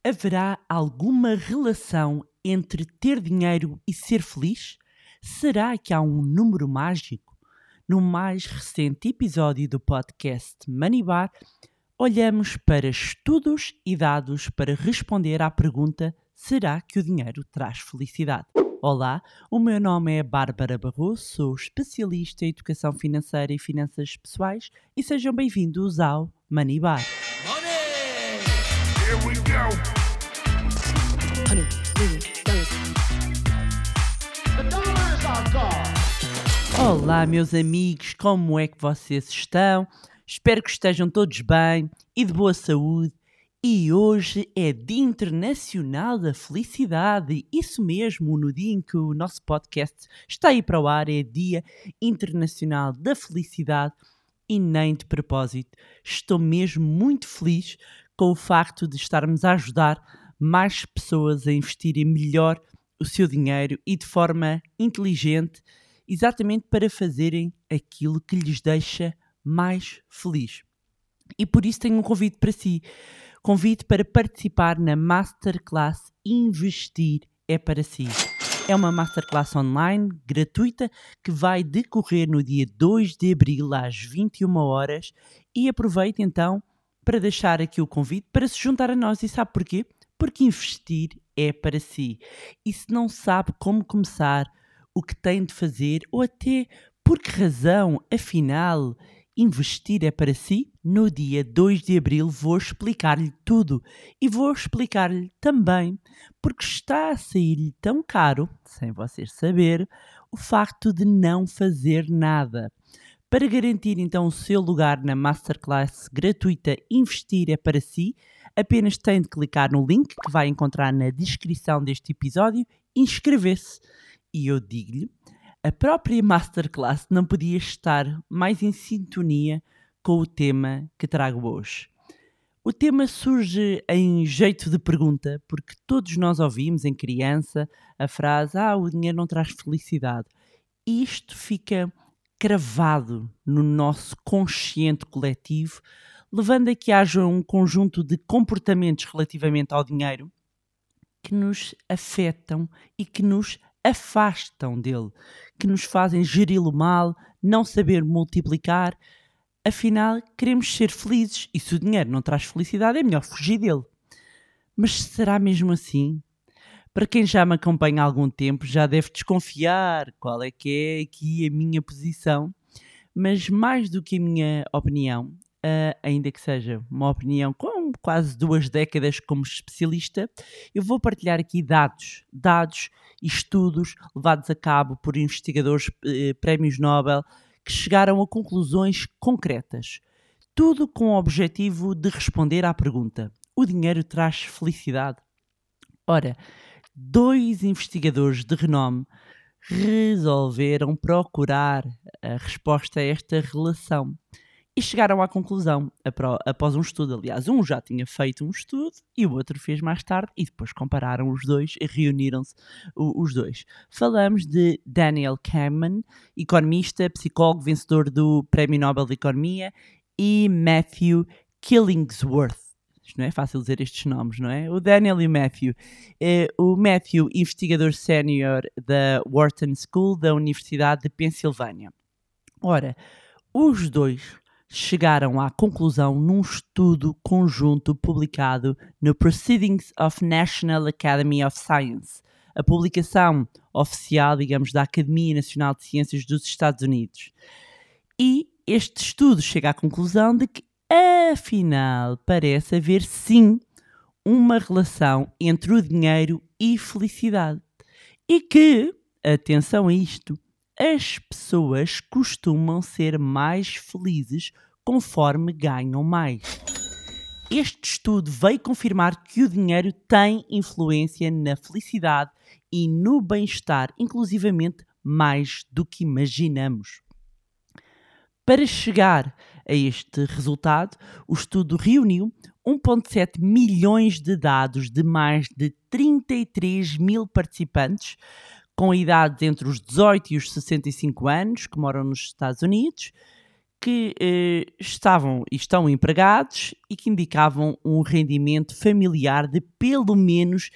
Haverá alguma relação entre ter dinheiro e ser feliz? Será que há um número mágico? No mais recente episódio do podcast Money Bar, olhamos para estudos e dados para responder à pergunta: será que o dinheiro traz felicidade? Olá, o meu nome é Bárbara Barroso, sou especialista em educação financeira e finanças pessoais e sejam bem-vindos ao Money Bar. Here we go. The dollar is our god. Olá, meus amigos, como é que vocês estão? Espero que estejam todos bem e de boa saúde. E hoje é Dia Internacional da Felicidade. Isso mesmo, no dia em que o nosso podcast está aí para o ar, é Dia Internacional da Felicidade. E nem de propósito, estou mesmo muito feliz com o facto de estarmos a ajudar mais pessoas a investirem melhor o seu dinheiro e de forma inteligente, exatamente para fazerem aquilo que lhes deixa mais feliz. E por isso tenho um convite para si. Convite para participar na Masterclass Investir é para si. É uma Masterclass online, gratuita, que vai decorrer no dia 2 de abril às 21 horas e aproveite então para deixar aqui o convite para se juntar a nós. E sabe porquê? Porque investir é para si. E se não sabe como começar, o que tem de fazer ou até por que razão, afinal, investir é para si, no dia 2 de abril vou explicar-lhe tudo. E vou explicar-lhe também porque está a sair-lhe tão caro, sem vocês saber, o facto de não fazer nada. Para garantir então o seu lugar na Masterclass gratuita Investir é para si, apenas tem de clicar no link que vai encontrar na descrição deste episódio e inscrever-se. E eu digo-lhe, a própria Masterclass não podia estar mais em sintonia com o tema que trago hoje. O tema surge em jeito de pergunta, porque todos nós ouvimos em criança a frase: o dinheiro não traz felicidade. E isto fica cravado no nosso consciente coletivo, levando a que haja um conjunto de comportamentos relativamente ao dinheiro que nos afetam e que nos afastam dele, que nos fazem geri-lo mal, não saber multiplicar. Afinal, queremos ser felizes e se o dinheiro não traz felicidade é melhor fugir dele. Mas será mesmo assim? Para quem já me acompanha há algum tempo já deve desconfiar qual é que é aqui a minha posição, mas mais do que a minha opinião, ainda que seja uma opinião com quase 2 décadas como especialista, eu vou partilhar aqui dados e estudos levados a cabo por investigadores prémios Nobel que chegaram a conclusões concretas. Tudo com o objetivo de responder à pergunta: o dinheiro traz felicidade? Ora, 2 investigadores de renome resolveram procurar a resposta a esta relação e chegaram à conclusão, após um estudo. Aliás, um já tinha feito um estudo e o outro fez mais tarde e depois compararam os dois e reuniram-se os dois. Falamos de Daniel Kahneman, economista, psicólogo, vencedor do Prémio Nobel de Economia, e Matthew Killingsworth. Isto não é fácil dizer estes nomes, não é? O Daniel e o Matthew. O Matthew, investigador sénior da Wharton School da Universidade de Pensilvânia. Ora, os dois chegaram à conclusão num estudo conjunto publicado no Proceedings of National Academy of Science, a publicação oficial, digamos, da Academia Nacional de Ciências dos Estados Unidos. E este estudo chega à conclusão de que, afinal, parece haver sim uma relação entre o dinheiro e felicidade. E que, atenção a isto, as pessoas costumam ser mais felizes conforme ganham mais. Este estudo veio confirmar que o dinheiro tem influência na felicidade e no bem-estar, inclusivamente mais do que imaginamos. Para chegar a este resultado, o estudo reuniu 1,7 milhões de dados de mais de 33 mil participantes, com idades entre os 18 e os 65 anos, que moram nos Estados Unidos, que estavam e estão empregados e que indicavam um rendimento familiar de pelo menos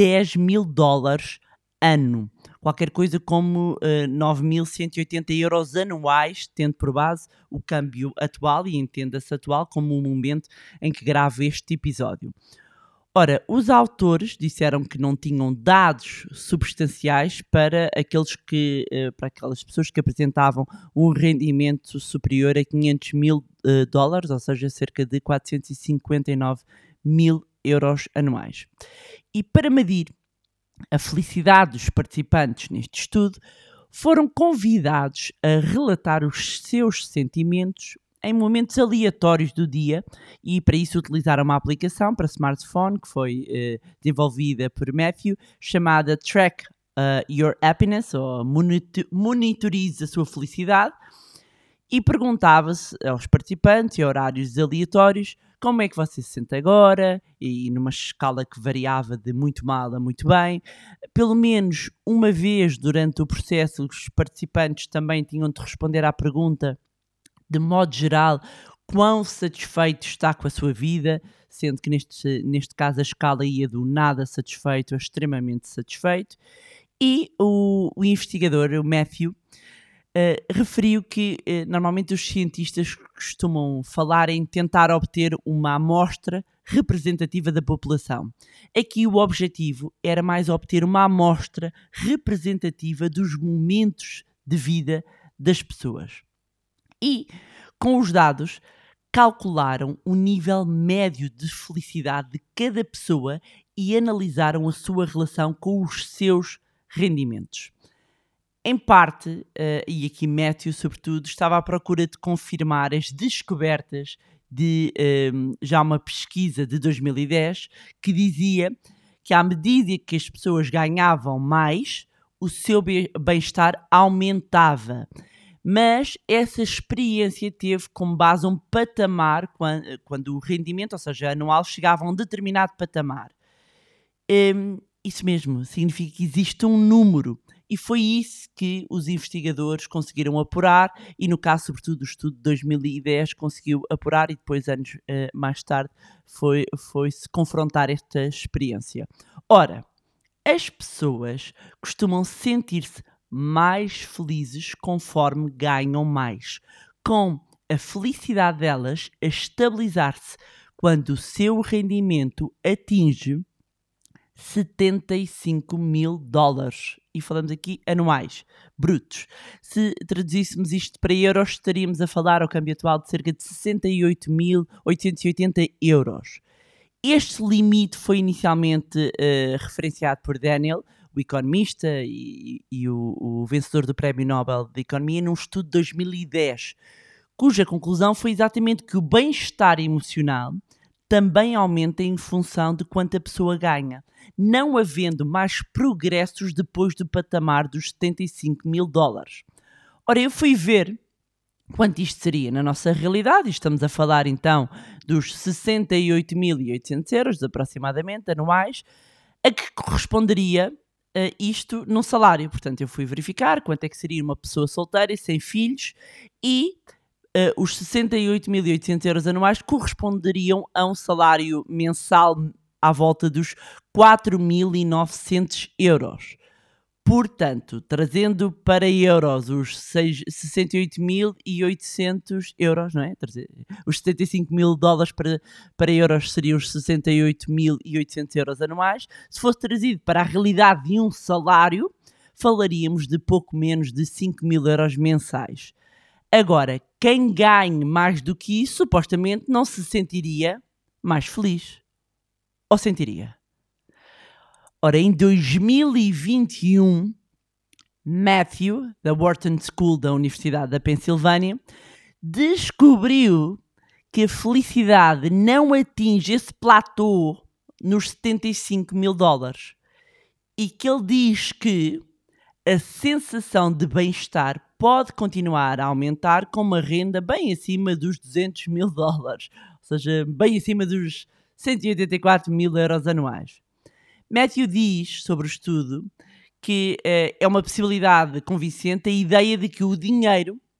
$10.000 ano. Qualquer coisa como 9.180 euros anuais, tendo por base o câmbio atual, e entenda-se atual como o momento em que gravo este episódio. Ora, os autores disseram que não tinham dados substanciais para aquelas pessoas que apresentavam um rendimento superior a $500.000, ou seja, cerca de 459.000 euros anuais. E para medir a felicidade dos participantes neste estudo, foram convidados a relatar os seus sentimentos em momentos aleatórios do dia, e para isso utilizaram uma aplicação para smartphone que foi desenvolvida por Matthew, chamada Track Your Happiness, ou Monitorize a sua felicidade, e perguntava-se aos participantes, em horários aleatórios, como é que você se sente agora, e numa escala que variava de muito mal a muito bem. Pelo menos uma vez durante o processo, os participantes também tinham de responder à pergunta, de modo geral, quão satisfeito está com a sua vida, sendo que neste caso a escala ia do nada satisfeito a extremamente satisfeito. E o investigador, o Matthew, referiu que normalmente os cientistas costumam falar em tentar obter uma amostra representativa da população. Aqui o objetivo era mais obter uma amostra representativa dos momentos de vida das pessoas. E, com os dados, calcularam o nível médio de felicidade de cada pessoa e analisaram a sua relação com os seus rendimentos. Em parte, e aqui Matthew sobretudo, estava à procura de confirmar as descobertas de já uma pesquisa de 2010 que dizia que à medida que as pessoas ganhavam mais, o seu bem-estar aumentava. Mas essa experiência teve como base um patamar quando o rendimento, ou seja, anual, chegava a um determinado patamar. Isso mesmo, significa que existe um número. E foi isso que os investigadores conseguiram apurar, e no caso, sobretudo, do estudo de 2010 conseguiu apurar, e depois, anos mais tarde, foi-se confrontar esta experiência. Ora, as pessoas costumam sentir-se mais felizes conforme ganham mais, com a felicidade delas a estabilizar-se quando o seu rendimento atinge $75.000. E falamos aqui anuais, brutos. Se traduzíssemos isto para euros, estaríamos a falar ao câmbio atual de cerca de 68.880 euros. Este limite foi inicialmente referenciado por Daniel, o economista e o vencedor do Prémio Nobel de Economia, num estudo de 2010, cuja conclusão foi exatamente que o bem-estar emocional também aumenta em função de quanto a pessoa ganha, não havendo mais progressos depois do patamar dos $75.000. Ora, eu fui ver quanto isto seria na nossa realidade, e estamos a falar então dos 68.800 euros aproximadamente anuais, a que corresponderia isto num salário. Portanto, eu fui verificar quanto é que seria uma pessoa solteira e sem filhos, e os 68.800 euros anuais corresponderiam a um salário mensal à volta dos 4.900 euros. Portanto, trazendo para euros os 68.800 euros, não é? Os $75.000 para euros seriam os 68.800 euros anuais. Se fosse trazido para a realidade de um salário, falaríamos de pouco menos de 5.000 euros mensais. Agora, quem ganhe mais do que isso, supostamente não se sentiria mais feliz. Ou sentiria? Ora, em 2021, Matthew, da Wharton School da Universidade da Pensilvânia, descobriu que a felicidade não atinge esse platô nos $75.000, e que ele diz que a sensação de bem-estar pode continuar a aumentar com uma renda bem acima dos $200.000, ou seja, bem acima dos 184.000 euros anuais. Matthew diz sobre o estudo que é uma possibilidade convincente a ideia de que o dinheiro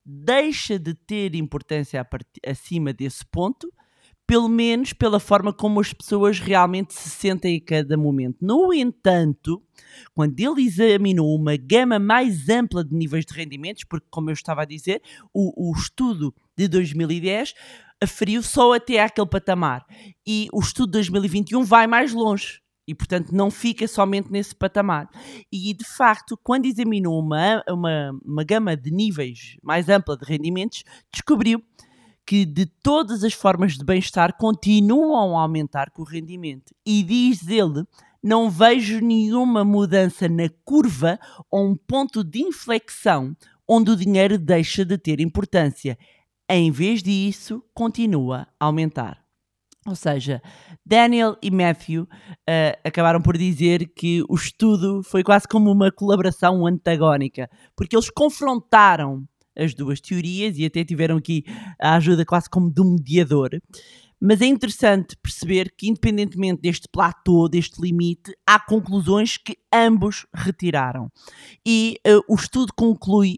deixa de ter importância acima desse ponto, pelo menos pela forma como as pessoas realmente se sentem a cada momento. No entanto, quando ele examinou uma gama mais ampla de níveis de rendimentos, porque, como eu estava a dizer, o estudo de 2010 aferiu só até àquele patamar, e o estudo de 2021 vai mais longe. E, portanto, não fica somente nesse patamar. E, de facto, quando examinou uma gama de níveis mais ampla de rendimentos, descobriu que de todas as formas de bem-estar continuam a aumentar com o rendimento. E diz ele, não vejo nenhuma mudança na curva ou um ponto de inflexão onde o dinheiro deixa de ter importância. Em vez disso, continua a aumentar. Ou seja, Daniel e Matthew acabaram por dizer que o estudo foi quase como uma colaboração antagónica, porque eles confrontaram as duas teorias e até tiveram aqui a ajuda quase como de um mediador. Mas é interessante perceber que, independentemente deste platô, deste limite, há conclusões que ambos retiraram. E o estudo conclui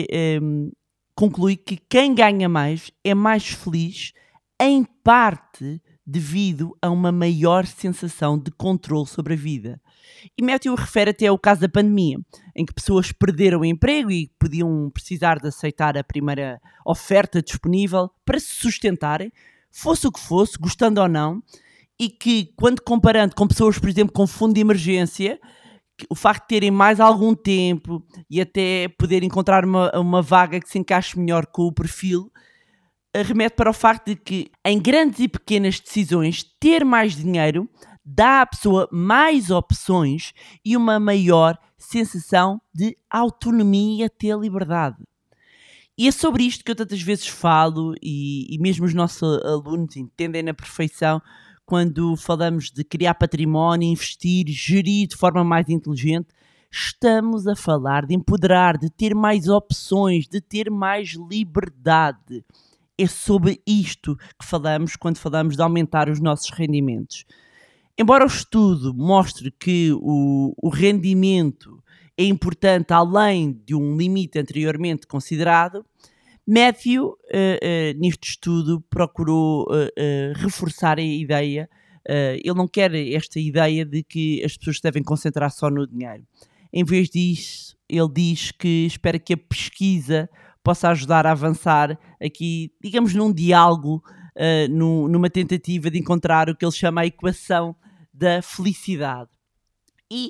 que quem ganha mais é mais feliz, em parte devido a uma maior sensação de controle sobre a vida. E Matthew refere até ao caso da pandemia, em que pessoas perderam o emprego e podiam precisar de aceitar a primeira oferta disponível para se sustentarem, fosse o que fosse, gostando ou não, e que, quando comparando com pessoas, por exemplo, com fundo de emergência, o facto de terem mais algum tempo e até poder encontrar uma vaga que se encaixe melhor com o perfil, remete para o facto de que, em grandes e pequenas decisões, ter mais dinheiro dá à pessoa mais opções e uma maior sensação de autonomia e até liberdade. E é sobre isto que eu tantas vezes falo e mesmo os nossos alunos entendem na perfeição quando falamos de criar património, investir, gerir de forma mais inteligente. Estamos a falar de empoderar, de ter mais opções, de ter mais liberdade. É sobre isto que falamos quando falamos de aumentar os nossos rendimentos. Embora o estudo mostre que o rendimento é importante além de um limite anteriormente considerado, Matthew, neste estudo, procurou reforçar a ideia. Ele não quer esta ideia de que as pessoas devem concentrar só no dinheiro. Em vez disso, ele diz que espera que a pesquisa possa ajudar a avançar aqui, digamos, num diálogo, numa tentativa de encontrar o que ele chama a equação da felicidade. E,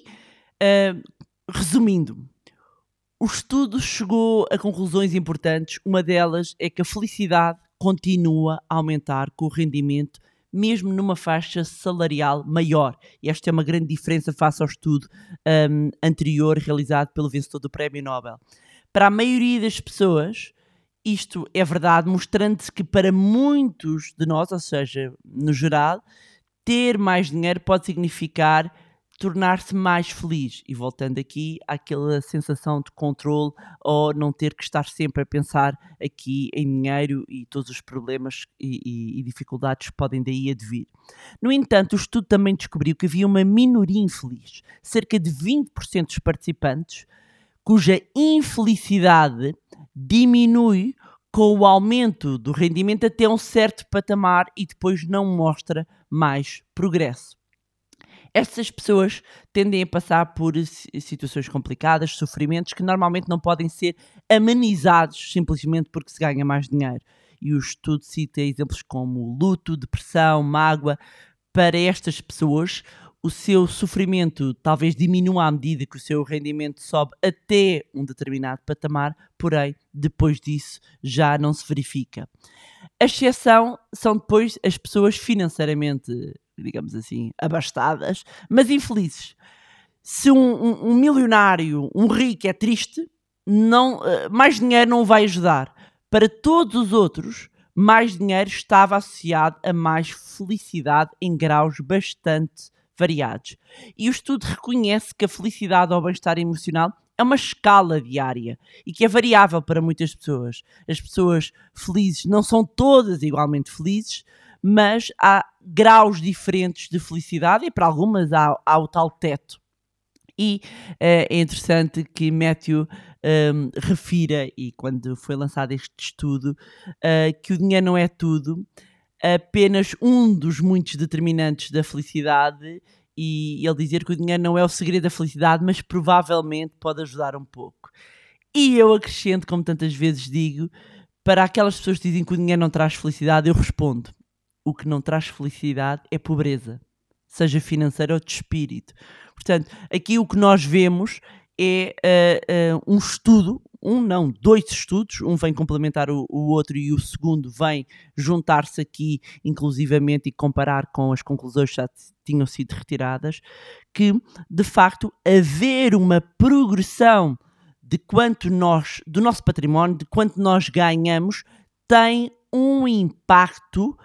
resumindo, o estudo chegou a conclusões importantes. Uma delas é que a felicidade continua a aumentar com o rendimento, mesmo numa faixa salarial maior. E esta é uma grande diferença face ao estudo anterior realizado pelo vencedor do Prémio Nobel. Para a maioria das pessoas, isto é verdade, mostrando-se que para muitos de nós, ou seja, no geral, ter mais dinheiro pode significar tornar-se mais feliz. E voltando aqui àquela sensação de controle ou não ter que estar sempre a pensar aqui em dinheiro e todos os problemas e dificuldades que podem daí advir. No entanto, o estudo também descobriu que havia uma minoria infeliz. Cerca de 20% dos participantes cuja infelicidade diminui com o aumento do rendimento até um certo patamar e depois não mostra mais progresso. Estas pessoas tendem a passar por situações complicadas, sofrimentos que normalmente não podem ser amenizados simplesmente porque se ganha mais dinheiro. E o estudo cita exemplos como luto, depressão, mágoa. Para estas pessoas, o seu sofrimento talvez diminua à medida que o seu rendimento sobe até um determinado patamar, porém, depois disso já não se verifica. A exceção são depois as pessoas financeiramente, digamos assim, abastadas, mas infelizes. Se um milionário, um rico é triste, mais dinheiro não o vai ajudar. Para todos os outros, mais dinheiro estava associado a mais felicidade em graus bastante variados. E o estudo reconhece que a felicidade ou bem-estar emocional é uma escala diária e que é variável para muitas pessoas. As pessoas felizes não são todas igualmente felizes, mas há graus diferentes de felicidade e para algumas há o tal teto. E é interessante que Matthew refira, e quando foi lançado este estudo, que o dinheiro não é tudo, apenas um dos muitos determinantes da felicidade, e ele dizer que o dinheiro não é o segredo da felicidade, mas provavelmente pode ajudar um pouco. E eu acrescento, como tantas vezes digo, para aquelas pessoas que dizem que o dinheiro não traz felicidade, eu respondo: o que não traz felicidade é pobreza, seja financeira ou de espírito. Portanto, aqui o que nós vemos é um estudo, dois estudos, um vem complementar o outro e o segundo vem juntar-se aqui inclusivamente e comparar com as conclusões que já tinham sido retiradas, que de facto haver uma progressão de quanto do nosso património, de quanto nós ganhamos, tem um impacto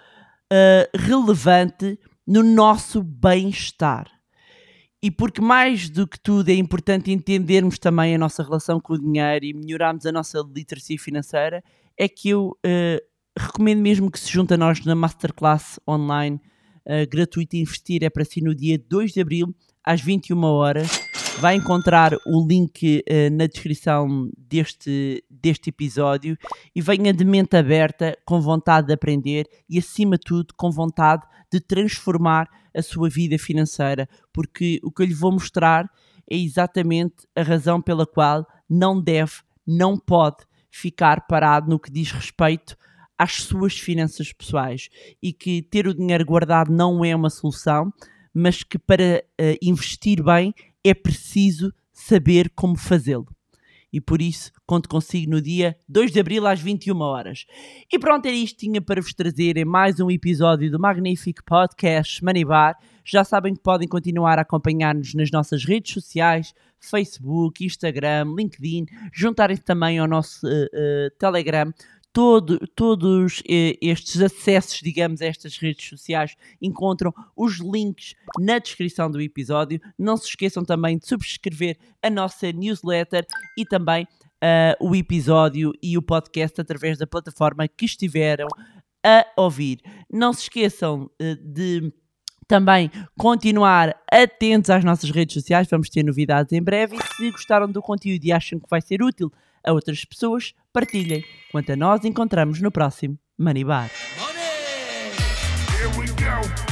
relevante no nosso bem-estar. E porque mais do que tudo é importante entendermos também a nossa relação com o dinheiro e melhorarmos a nossa literacia financeira, é que eu recomendo mesmo que se junte a nós na Masterclass online gratuita Investir é para si no dia 2 de Abril às 21 horas. Vai encontrar o link na descrição deste episódio e venha de mente aberta, com vontade de aprender e, acima de tudo, com vontade de transformar a sua vida financeira, porque o que eu lhe vou mostrar é exatamente a razão pela qual não pode ficar parado no que diz respeito às suas finanças pessoais, e que ter o dinheiro guardado não é uma solução, mas que para investir bem é preciso saber como fazê-lo. E por isso, conto consigo no dia 2 de Abril às 21 horas. E pronto, era isto que tinha para vos trazer em mais um episódio do magnífico podcast Money Bar. Já sabem que podem continuar a acompanhar-nos nas nossas redes sociais, Facebook, Instagram, LinkedIn, juntarem-se também ao nosso Telegram. Todos estes acessos, digamos, a estas redes sociais, encontram os links na descrição do episódio. Não se esqueçam também de subscrever a nossa newsletter e também o episódio e o podcast através da plataforma que estiveram a ouvir. Não se esqueçam de também continuar atentos às nossas redes sociais, vamos ter novidades em breve, e se gostaram do conteúdo e acham que vai ser útil a outras pessoas, partilhem. Quanto a nós, encontramos no próximo Money Bar. Money! Here we go.